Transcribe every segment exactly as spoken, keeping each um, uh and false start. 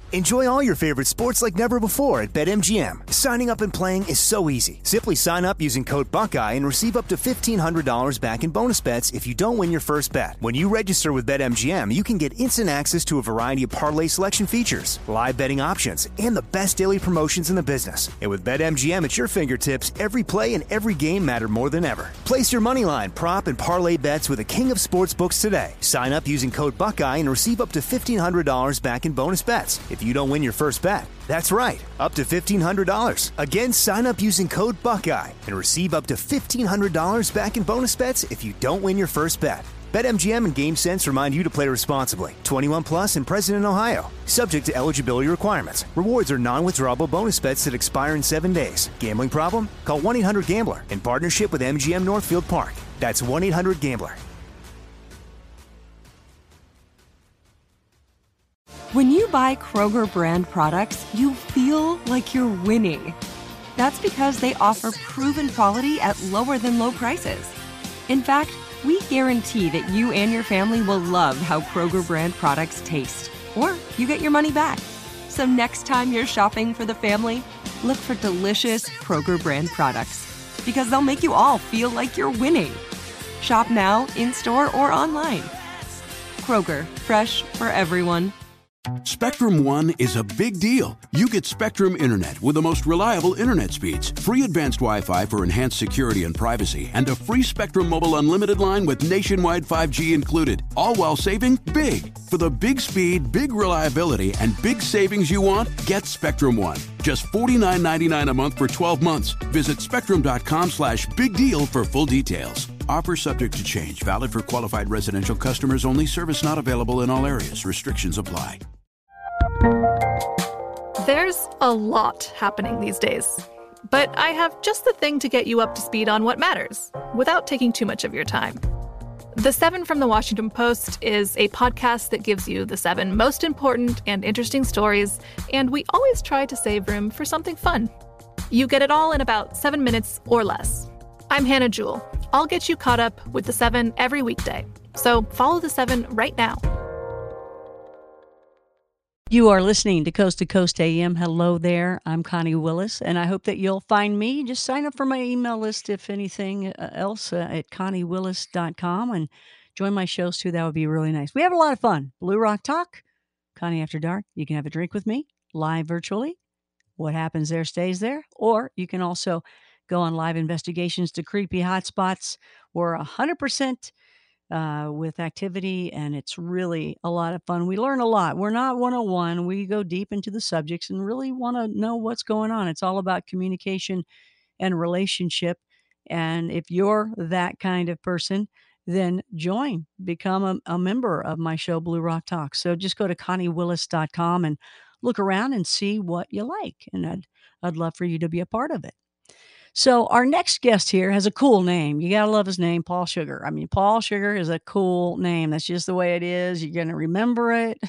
Enjoy all your favorite sports like never before at BetMGM. Signing up and playing is so easy. Simply sign up using code Buckeye and receive up to fifteen hundred dollars back in bonus bets if you don't win your first bet. When you register with BetMGM, you can get instant access to a variety of parlay selection features, live betting options, and the best daily promotions in the business. And with BetMGM at your fingertips, every play and every game matter more than ever. Place your moneyline, prop, and parlay bets with the king of sportsbooks today. Sign up using code Buckeye and receive up to fifteen hundred dollars back in bonus bets if you don't win your first bet. That's right, up to fifteen hundred dollars. Again, sign up using code Buckeye and receive up to fifteen hundred dollars back in bonus bets if you don't win your first bet. BetMGM and GameSense remind you to play responsibly. twenty-one plus and present in Ohio. Subject to eligibility requirements. Rewards are non-withdrawable bonus bets that expire in seven days. Gambling problem? Call one eight hundred gambler in partnership with M G M Northfield Park. That's one eight hundred gambler. When you buy Kroger brand products, you feel like you're winning. That's because they offer proven quality at lower than low prices. In fact, we guarantee that you and your family will love how Kroger brand products taste, or you get your money back. So next time you're shopping for the family, look for delicious Kroger brand products, because they'll make you all feel like you're winning. Shop now, in-store, or online. Kroger, fresh for everyone. Spectrum One is a big deal. You get Spectrum Internet with the most reliable internet speeds, free advanced Wi-Fi for enhanced security and privacy, and a free Spectrum Mobile Unlimited line with nationwide five G included, all while saving big. For the big speed, big reliability, and big savings you want, get Spectrum One. Just forty-nine ninety-nine a month for twelve months. Visit spectrum.com slash big deal for full details. Offer subject to change. Valid for qualified residential customers only. Service not available in all areas. Restrictions apply. There's a lot happening these days, but I have just the thing to get you up to speed on what matters without taking too much of your time. The Seven from the Washington Post is a podcast that gives you the seven most important and interesting stories, and we always try to save room for something fun. You get it all in about seven minutes or less. I'm Hannah Jewell. I'll get you caught up with the Seven every weekday. So follow the Seven right now. You are listening to Coast to Coast A M. Hello there. I'm Connie Willis, and I hope that you'll find me. Just sign up for my email list, if anything else, uh, at connie willis dot com, and join my shows too. That would be really nice. We have a lot of fun. Blue Rock Talk, Connie After Dark. You can have a drink with me live virtually. What happens there stays there. Or you can also go on live investigations to creepy hotspots. We're one hundred percent uh, with activity, and it's really a lot of fun. We learn a lot. We're not one oh one. We go deep into the subjects and really want to know what's going on. It's all about communication and relationship. And if you're that kind of person, then join, become a, a member of my show, Blue Rock Talk. So just go to connie willis dot com and look around and see what you like. And I'd, I'd love for you to be a part of it. So our next guest here has a cool name. You got to love his name, Paul Sugar. I mean, Paul Sugar is a cool name. That's just the way it is. You're going to remember it.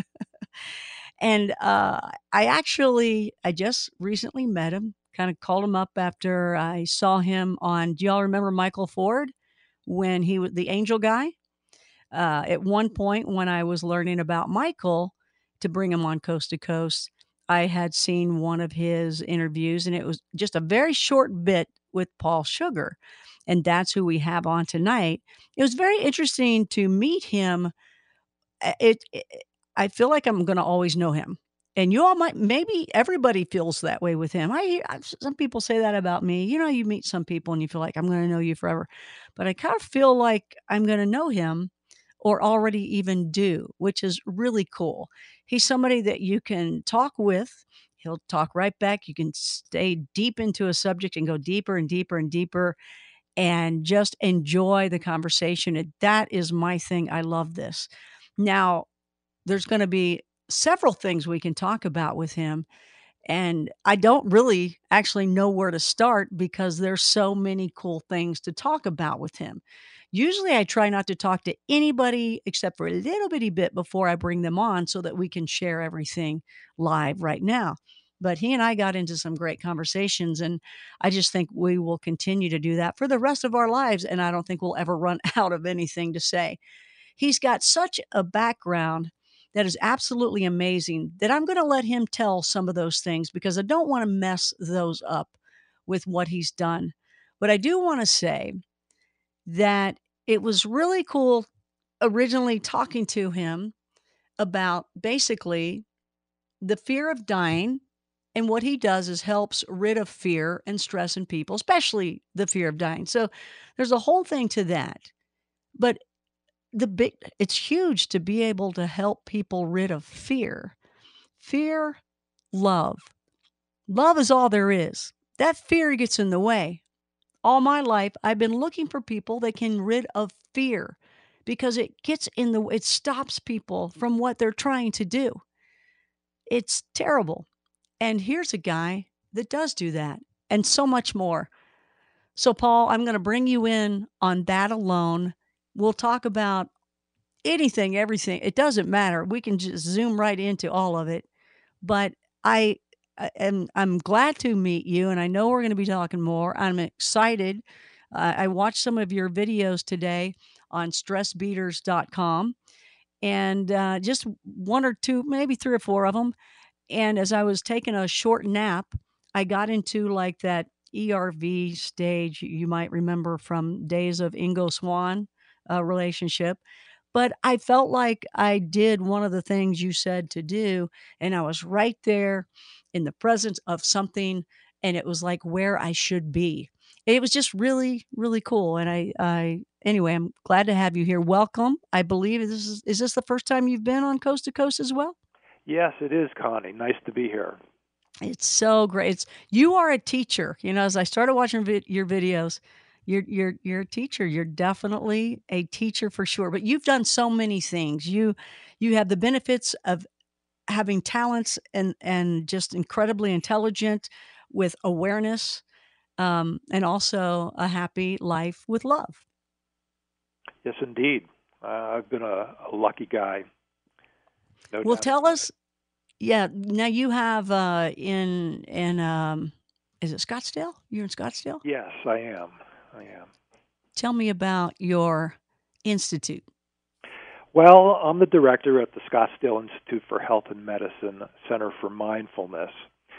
And uh, I actually, I just recently met him, kind of called him up after I saw him on, do y'all remember Michael Ford when he was the angel guy? Uh, at one point when I was learning about Michael to bring him on Coast to Coast, I had seen one of his interviews, and it was just a very short bit with Paul Sugar. And that's who we have on tonight. It was very interesting to meet him. It, it I feel like I'm going to always know him. And you all might, maybe everybody feels that way with him. I, I some people say that about me. You know, you meet some people and you feel like I'm going to know you forever. But I kind of feel like I'm going to know him, or already even do, which is really cool. He's somebody that you can talk with. He'll talk right back. You can stay deep into a subject and go deeper and deeper and deeper and just enjoy the conversation. And that is my thing. I love this. Now, there's going to be several things we can talk about with him. And I don't really actually know where to start because there's so many cool things to talk about with him. Usually I try not to talk to anybody except for a little bitty bit before I bring them on so that we can share everything live right now. But he and I got into some great conversations, and I just think we will continue to do that for the rest of our lives. And I don't think we'll ever run out of anything to say. He's got such a background that is absolutely amazing that I'm going to let him tell some of those things because I don't want to mess those up with what he's done. But I do want to say that it was really cool originally talking to him about basically the fear of dying. And what he does is helps rid of fear and stress in people, especially the fear of dying. So there's a whole thing to that. But the big, it's huge to be able to help people rid of fear. Fear, love. Love is all there is. That fear gets in the way. All my life, I've been looking for people that can rid of fear because it gets in the, it stops people from what they're trying to do. It's terrible. And here's a guy that does do that and so much more. So, Paul, I'm going to bring you in on that alone. We'll talk about anything, everything. It doesn't matter. We can just zoom right into all of it. But I am I'm glad to meet you, and I know we're going to be talking more. I'm excited. Uh, I watched some of your videos today on stress beaters dot com, and uh, just one or two, maybe three or four of them. And as I was taking a short nap, I got into like that E R V stage you might remember from days of Ingo Swann uh, relationship. But I felt like I did one of the things you said to do, and I was right there in the presence of something, and it was like where I should be. It was just really, really cool. And I, I anyway, I'm glad to have you here. Welcome. I believe this is, is this the first time you've been on Coast to Coast as well? Yes, it is, Connie. Nice to be here. It's so great. It's, you are a teacher. You know, as I started watching vi- your videos, you're you're you're a teacher. You're definitely a teacher for sure. But you've done so many things. You you have the benefits of having talents and and just incredibly intelligent with awareness, um, and also a happy life with love. Yes, indeed. Uh, I've been a, a lucky guy. No Well, doubt tell about us. it. Yeah. Now you have uh, in in um, is it Scottsdale? You're in Scottsdale? Yes, I am. I am. Tell me about your institute. Well, I'm the director at the Scottsdale Institute for Health and Medicine Center for Mindfulness.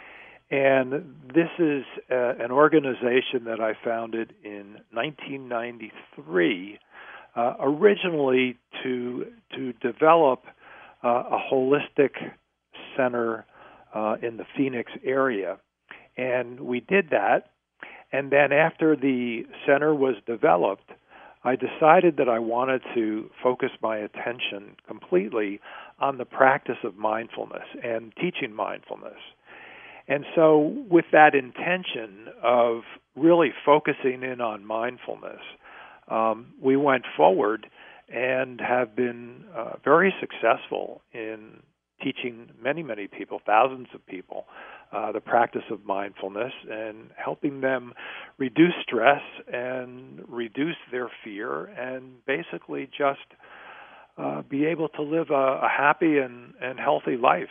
And this is uh, an organization that I founded in nineteen ninety-three, uh, originally to to develop uh, a holistic center uh, in the Phoenix area. And we did that. And then after the center was developed, I decided that I wanted to focus my attention completely on the practice of mindfulness and teaching mindfulness. And so with that intention of really focusing in on mindfulness, um, we went forward and have been uh, very successful in teaching many, many people, thousands of people, uh, the practice of mindfulness and helping them reduce stress and reduce their fear and basically just uh, be able to live a, a happy and, and healthy life.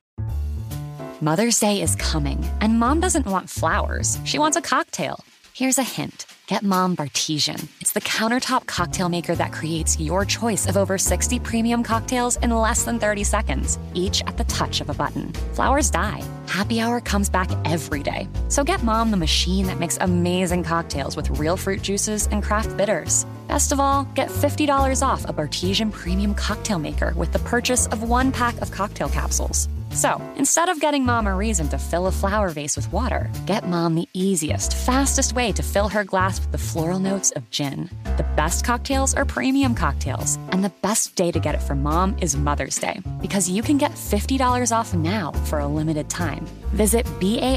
Mother's Day is coming, and Mom doesn't want flowers. She wants a cocktail. Here's a hint. Get Mom Bartesian. It's the countertop cocktail maker that creates your choice of over sixty premium cocktails in less than thirty seconds, each at the touch of a button. Flowers die. Happy Hour comes back every day. So get Mom the machine that makes amazing cocktails with real fruit juices and craft bitters. Best of all, get fifty dollars off a Bartesian premium cocktail maker with the purchase of one pack of cocktail capsules. So, instead of getting Mom a reason to fill a flower vase with water, get Mom the easiest, fastest way to fill her glass with the floral notes of gin. The best cocktails are premium cocktails, and the best day to get it for Mom is Mother's Day, because you can get fifty dollars off now for a limited time. Visit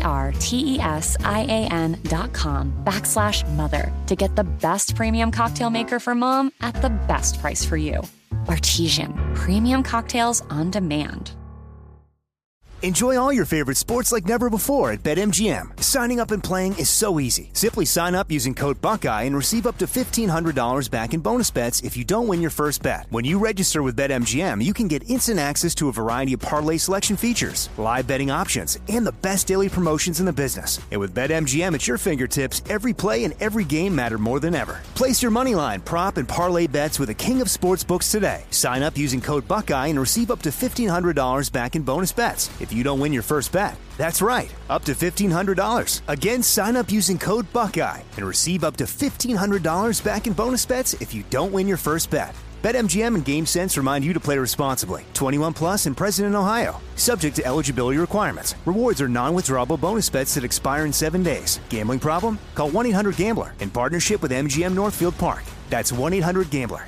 B-A-R-T-E-S-I-A-N dot com backslash mother to get the best premium cocktail maker for Mom at the best price for you. Bartesian, premium cocktails on demand. Enjoy all your favorite sports like never before at BetMGM. Signing up and playing is so easy. Simply sign up using code Buckeye and receive up to fifteen hundred dollars back in bonus bets if you don't win your first bet. When you register with BetMGM, you can get instant access to a variety of parlay selection features, live betting options, and the best daily promotions in the business. And with BetMGM at your fingertips, every play and every game matter more than ever. Place your moneyline, prop, and parlay bets with the king of sportsbooks today. Sign up using code Buckeye and receive up to fifteen hundred dollars back in bonus bets if you don't win your first bet. That's right, up to fifteen hundred dollars. Again, sign up using code Buckeye and receive up to fifteen hundred dollars back in bonus bets if you don't win your first bet. BetMGM and GameSense remind you to play responsibly. twenty-one plus and present in Ohio. Subject to eligibility requirements. Rewards are non-withdrawable bonus bets that expire in seven days. Gambling problem? Call one eight hundred gambler in partnership with M G M Northfield Park. That's one eight hundred gambler.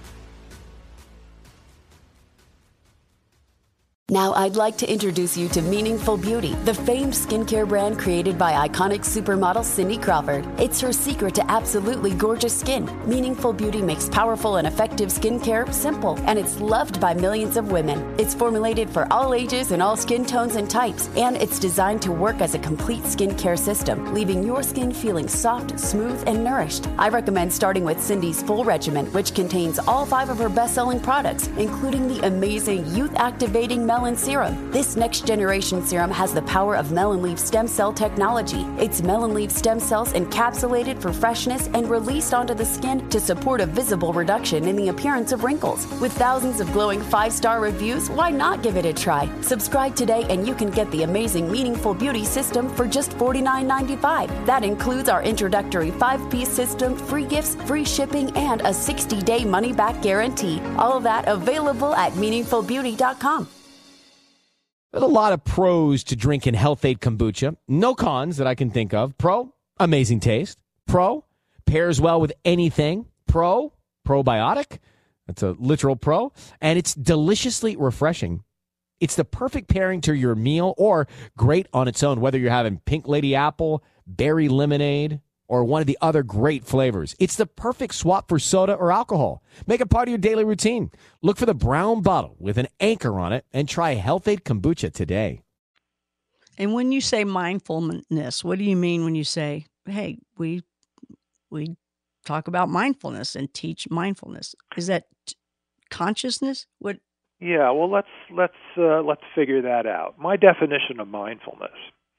Now I'd like to introduce you to Meaningful Beauty, the famed skincare brand created by iconic supermodel Cindy Crawford. It's her secret to absolutely gorgeous skin. Meaningful Beauty makes powerful and effective skincare simple, and it's loved by millions of women. It's formulated for all ages and all skin tones and types, and it's designed to work as a complete skincare system, leaving your skin feeling soft, smooth, and nourished. I recommend starting with Cindy's full regimen, which contains all five of her best-selling products, including the amazing youth-activating melon serum. This next generation serum has the power of melon leaf stem cell technology. It's melon leaf stem cells encapsulated for freshness and released onto the skin to support a visible reduction in the appearance of wrinkles. With thousands of glowing five-star reviews, why not give it a try? Subscribe today and you can get the amazing Meaningful Beauty system for just forty-nine ninety-five. That includes our introductory five-piece system, free gifts, free shipping, and a sixty-day money-back guarantee. All of that available at meaningful beauty dot com. There's a lot of pros to drinking Health-Ade kombucha. No cons that I can think of. Pro, amazing taste. Pro, pairs well with anything. Pro, probiotic. That's a literal pro. And it's deliciously refreshing. It's the perfect pairing to your meal or great on its own, whether you're having pink lady apple, berry lemonade, or one of the other great flavors. It's the perfect swap for soda or alcohol. Make it part of your daily routine. Look for the brown bottle with an anchor on it and try Health-Ade kombucha today. And when you say mindfulness, what do you mean when you say, hey, we we talk about mindfulness and teach mindfulness? Is that t- consciousness? What? Yeah, well, let's let's uh, let's figure that out. My definition of mindfulness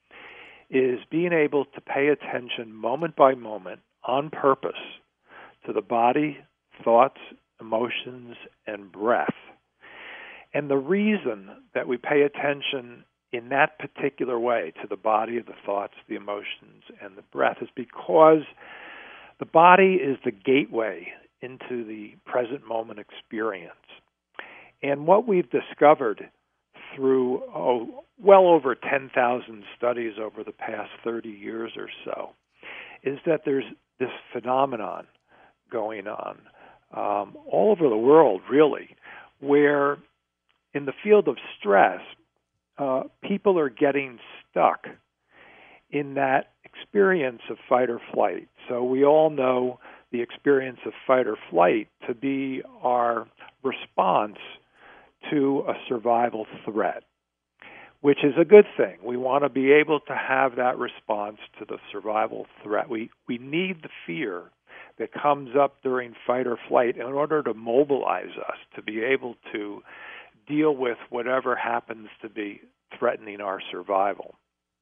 is being able to pay attention moment by moment on purpose to the body, thoughts, emotions, and breath. And the reason that we pay attention in that particular way to the body, the thoughts, the emotions, and the breath is because the body is the gateway into the present moment experience. And what we've discovered through oh, well over ten thousand studies over the past thirty years or so, is that there's this phenomenon going on um, all over the world, really, where in the field of stress, uh, people are getting stuck in that experience of fight or flight. So we all know the experience of fight or flight to be our response to a survival threat, which is a good thing. We want to be able to have that response to the survival threat. We we need the fear that comes up during fight or flight in order to mobilize us to be able to deal with whatever happens to be threatening our survival.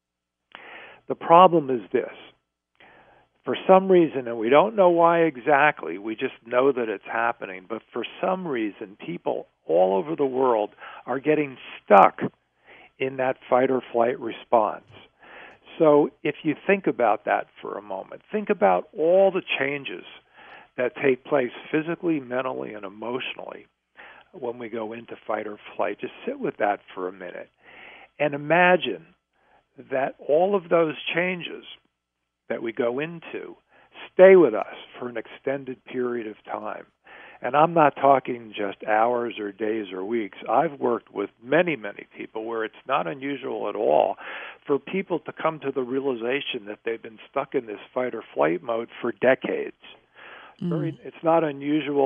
The problem is this. For some reason, and we don't know why exactly, we just know that it's happening, but for some reason, people all over the world are getting stuck in that fight or flight response. So if you think about that for a moment, think about all the changes that take place physically, mentally, and emotionally when we go into fight or flight. Just sit with that for a minute and imagine that all of those changes that we go into stay with us for an extended period of time. And I'm not talking just hours or days or weeks. I've worked with many, many people where it's not unusual at all for people to come to the realization that they've been stuck in this fight or flight mode for decades. Mm. Very, it's not unusual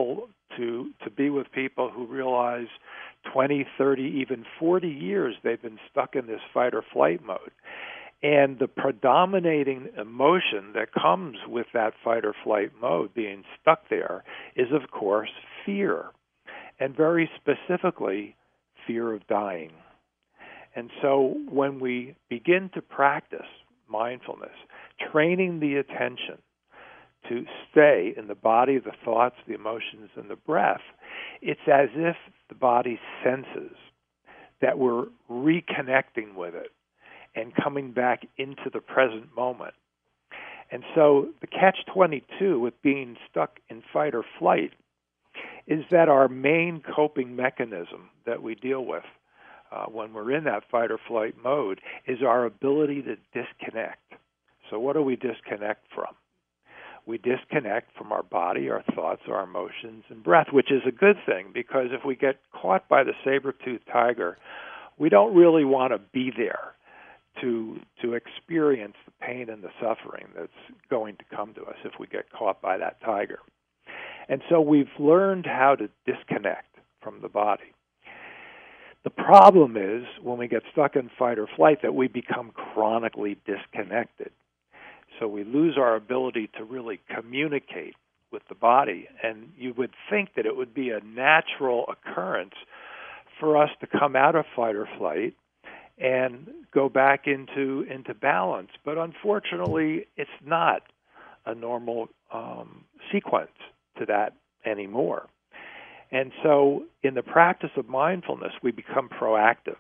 to, to be with people who realize twenty, thirty, even forty years they've been stuck in this fight or flight mode. And the predominating emotion that comes with that fight or flight mode, being stuck there, is, of course, fear, and very specifically, fear of dying. And so when we begin to practice mindfulness, training the attention to stay in the body, the thoughts, the emotions, and the breath, it's as if the body senses that we're reconnecting with it and coming back into the present moment. And so the catch twenty-two with being stuck in fight or flight is that our main coping mechanism that we deal with uh, when we're in that fight or flight mode is our ability to disconnect. So what do we disconnect from? We disconnect from our body, our thoughts, our emotions, and breath, which is a good thing, because if we get caught by the saber-toothed tiger, we don't really want to be there to to experience the pain and the suffering that's going to come to us if we get caught by that tiger. And so we've learned how to disconnect from the body. The problem is when we get stuck in fight or flight that we become chronically disconnected. So we lose our ability to really communicate with the body. And you would think that it would be a natural occurrence for us to come out of fight or flight and go back into into balance. But unfortunately, it's not a normal um, sequence to that anymore. And so in the practice of mindfulness, we become proactive.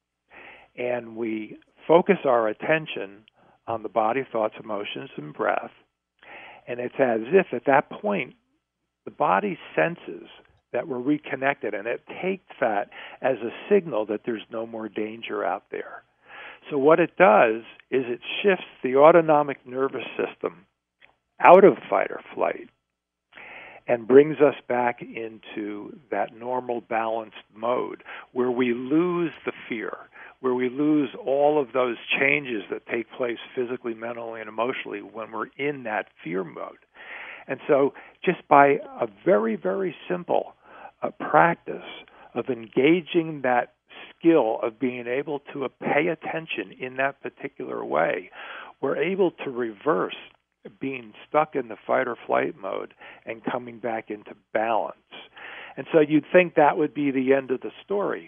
And we focus our attention on the body, thoughts, emotions, and breath. And it's as if at that point, the body senses that we're reconnected, and it takes that as a signal that there's no more danger out there. So what it does is it shifts the autonomic nervous system out of fight or flight and brings us back into that normal balanced mode where we lose the fear, where we lose all of those changes that take place physically, mentally, and emotionally when we're in that fear mode. And so just by a very, very simple uh, practice of engaging that skill of being able to uh, pay attention in that particular way, we're able to reverse being stuck in the fight or flight mode and coming back into balance. And so you'd think that would be the end of the story.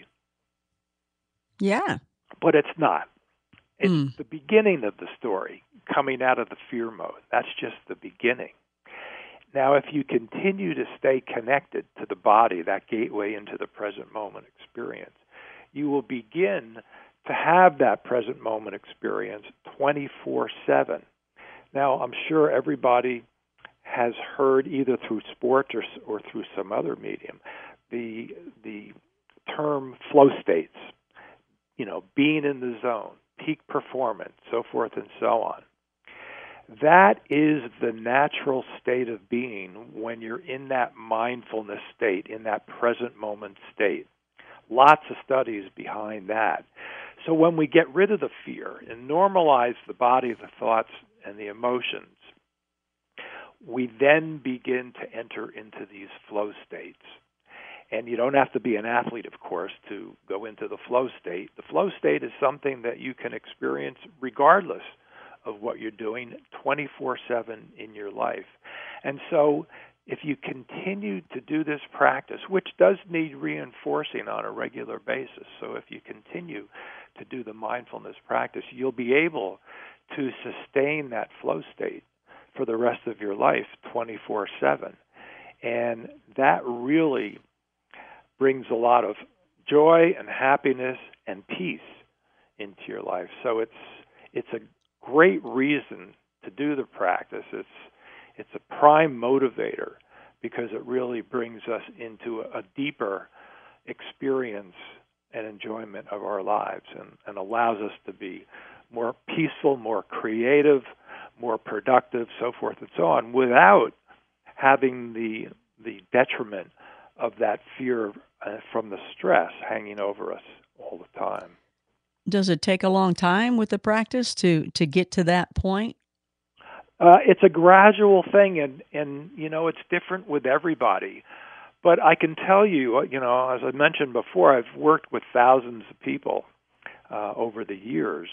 Yeah. But it's not. It's Mm. the beginning of the story, coming out of the fear mode. That's just the beginning. Now, if you continue to stay connected to the body, that gateway into the present moment experience, you will begin to have that present moment experience twenty-four seven. Now, I'm sure everybody has heard either through sports or, or through some other medium the the term flow states, you know, being in the zone, peak performance, so forth and so on. That is the natural state of being when you're in that mindfulness state, in that present moment state. Lots of studies behind that. So when we get rid of the fear and normalize the body, the thoughts, and the emotions, we then begin to enter into these flow states. And you don't have to be an athlete, of course, to go into the flow state. The flow state is something that you can experience regardless of what you're doing twenty-four seven in your life. And so if you continue to do this practice, which does need reinforcing on a regular basis, so if you continue to do the mindfulness practice, you'll be able to sustain that flow state for the rest of your life twenty-four seven. And that really brings a lot of joy and happiness and peace into your life. So it's it's a great reason to do the practice. It's it's a prime motivator because it really brings us into a, a deeper experience and enjoyment of our lives and, and allows us to be more peaceful, more creative, more productive, so forth and so on, without having the the detriment of that fear uh, from the stress hanging over us all the time. Does it take a long time with the practice to, to get to that point? Uh, it's a gradual thing, and, and, you know, it's different with everybody. But I can tell you, you know, as I mentioned before, I've worked with thousands of people uh, over the years,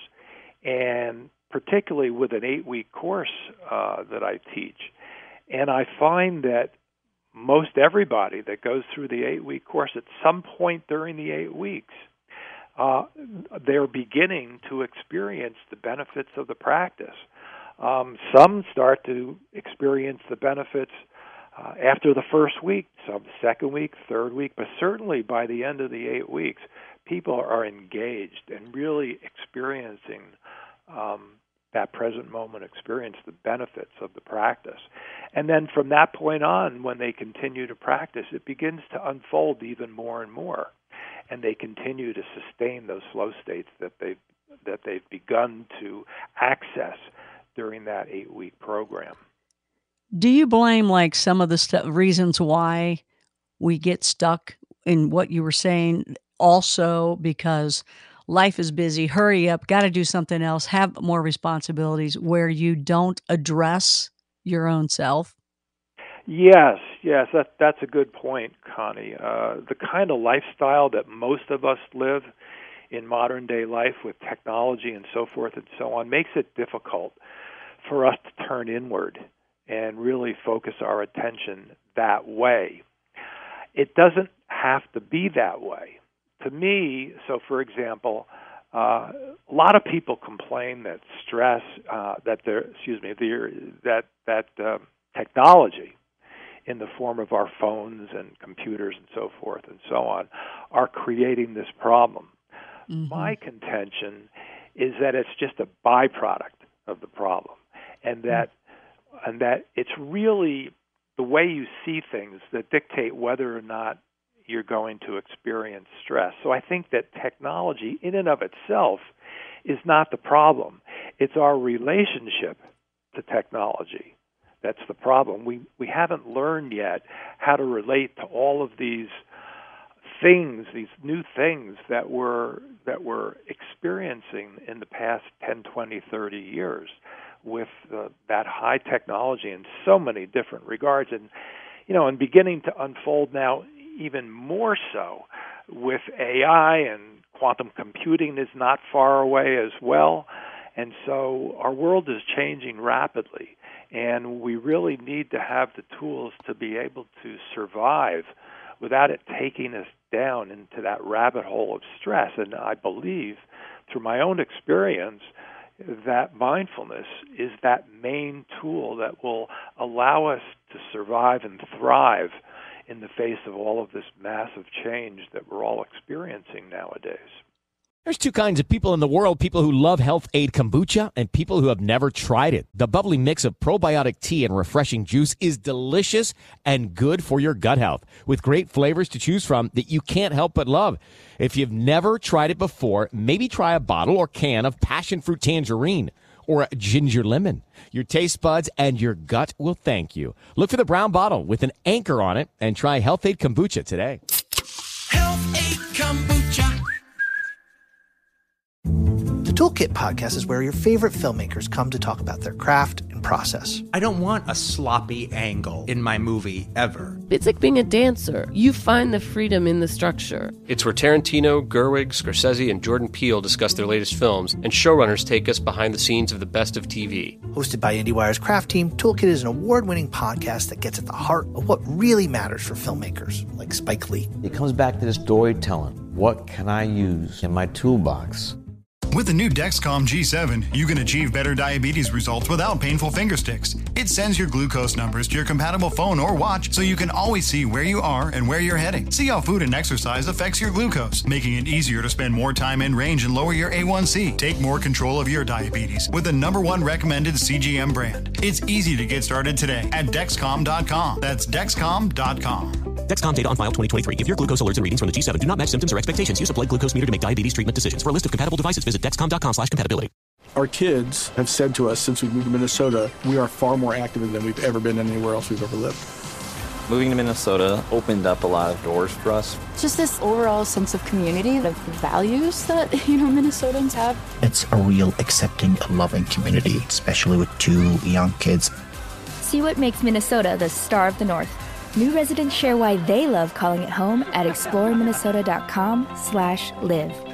and particularly with an eight-week course uh, that I teach. And I find that most everybody that goes through the eight-week course at some point during the eight weeks, uh, they're beginning to experience the benefits of the practice. Um, some start to experience the benefits uh, after the first week, some second week, third week, but certainly by the end of the eight weeks, people are engaged and really experiencing um, that present moment experience, the benefits of the practice. And then from that point on, when they continue to practice, it begins to unfold even more and more. And they continue to sustain those flow states that they've, that they've begun to access during that eight-week program. Do you blame like some of the st- reasons why we get stuck in what you were saying also because life is busy, hurry up, got to do something else, have more responsibilities where you don't address your own self? Yes, yes, that, that's a good point, Connie. Uh, the kind of lifestyle that most of us live in modern day life with technology and so forth and so on makes it difficult for us to turn inward and really focus our attention that way. It doesn't have to be that way. To me, so for example, uh, a lot of people complain that stress, uh, that there, excuse me, that that uh, technology, in the form of our phones and computers and so forth and so on, are creating this problem. Mm-hmm. My contention is that it's just a byproduct of the problem, and that mm-hmm. and that it's really the way you see things that dictate whether or not you're going to experience stress. So I think that technology in and of itself is not the problem. It's our relationship to technology that's the problem. We we haven't learned yet how to relate to all of these things, these new things that we're that we're experiencing in the past ten, twenty, thirty years with uh, that high technology in so many different regards, and you know, and beginning to unfold now even more so with A I, and quantum computing is not far away as well. And so our world is changing rapidly, and we really need to have the tools to be able to survive without it taking us down into that rabbit hole of stress. And I believe, through my own experience, that mindfulness is that main tool that will allow us to survive and thrive in the face of all of this massive change that we're all experiencing nowadays. There's two kinds of people in the world, people who love Health Aid Kombucha and people who have never tried it. The bubbly mix of probiotic tea and refreshing juice is delicious and good for your gut health, with great flavors to choose from that you can't help but love. If you've never tried it before, maybe try a bottle or can of passion fruit tangerine or ginger lemon. Your taste buds and your gut will thank you. Look for the brown bottle with an anchor on it and try Health Aid Kombucha today. Health Aid Kombucha. The Toolkit podcast is where your favorite filmmakers come to talk about their craft and process. I don't want a sloppy angle in my movie ever. It's like being a dancer. You find the freedom in the structure. It's where Tarantino, Gerwig, Scorsese, and Jordan Peele discuss their latest films, and showrunners take us behind the scenes of the best of T V. Hosted by IndieWire's craft team, Toolkit is an award-winning podcast that gets at the heart of what really matters for filmmakers, like Spike Lee. It comes back to this storytelling. What can I use in my toolbox? With the new Dexcom G seven, you can achieve better diabetes results without painful finger sticks. It sends your glucose numbers to your compatible phone or watch so you can always see where you are and where you're heading. See how food and exercise affects your glucose, making it easier to spend more time in range and lower your A one C. Take more control of your diabetes with the number one recommended C G M brand. It's easy to get started today at Dexcom dot com. That's Dexcom dot com. Dexcom data on file twenty twenty-three. If your glucose alerts and readings from the G seven do not match symptoms or expectations, use a blood glucose meter to make diabetes treatment decisions. For a list of compatible devices, visit Dexcom dot com slash compatibility. Our kids have said to us since we moved to Minnesota, we are far more active than we've ever been anywhere else we've ever lived. Moving to Minnesota opened up a lot of doors for us. Just this overall sense of community, of values that, you know, Minnesotans have. It's a real accepting and loving community, especially with two young kids. See what makes Minnesota the star of the North. New residents share why they love calling it home at exploreminnesota.com slash live.